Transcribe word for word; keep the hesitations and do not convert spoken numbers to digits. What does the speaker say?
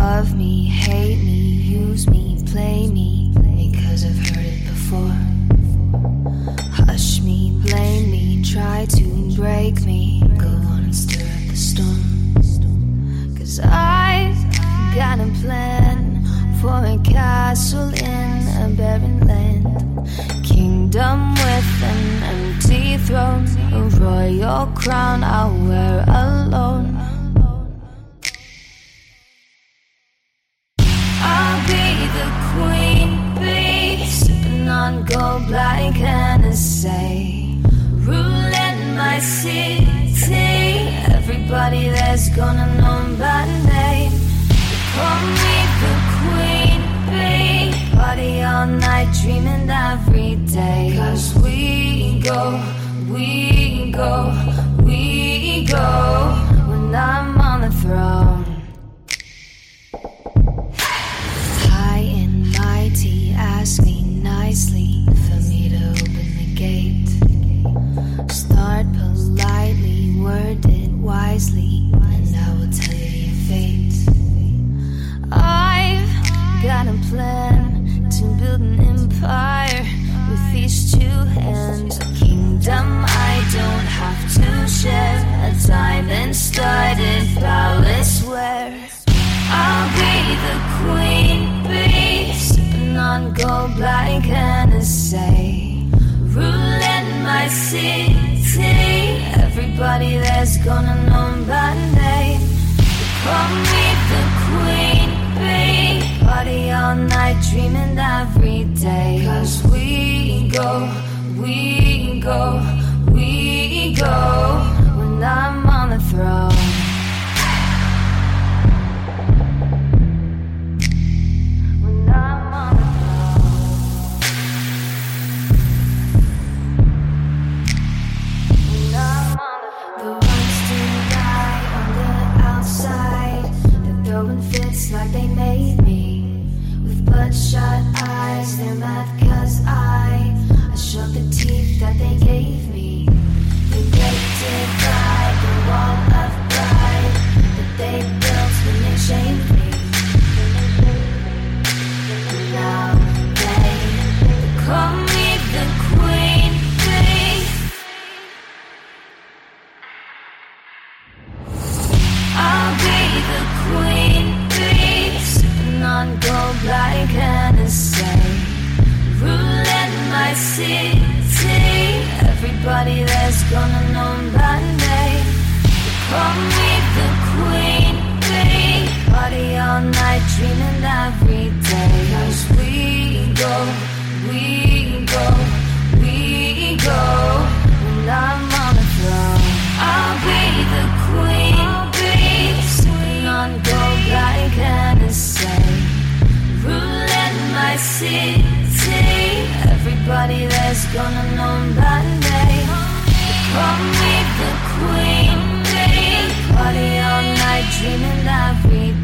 Love me, hate me, use me, play me, because I've heard it before. Hush me, blame me, try to break me, go on and stir up the storm. Cause I've got a plan for a castle in a barren land, kingdom with an empty throne, a royal crown I'll wear alone. I'll be the queen bee, sipping on gold like Hennessy, ruling my city. Everybody there's gonna know my name. They call me the queen bee, party all night, dreaming every day. Cause we go, we go, we go when I'm on the throne. High and mighty, ask me nicely for me to open the gate. Start politely, word it wisely, and I will tell you your fate. I've got a plan to build an empire with these two hands, a kingdom I don't have to share, a diamond-studded palace where I'll be the queen bee, sipping on gold like Hennessy, ruling my city. Everybody there's gonna know my name. They call me the queen bee, party all night, dreaming every day. Cause we go, we go, we go when I'm on the throne. Like they made me, with bloodshot eyes. They're mad cause I I shook the teeth that they gave me. They break divide the wall of pride that they built when they shamed me. And now they, they call me the queen bee. I'll be the queen on gold like Hennessy, ruling my city. Everybody there's gonna know my name. They call me the queen bee, party all night, dreaming every day. Cause we go, we go, we go when I'm on the throne. I'll be the queen bee, sitting on gold like Hennessy, ruling my city. Everybody there's gonna know my name. They call me the queen bee, party all night, dreaming every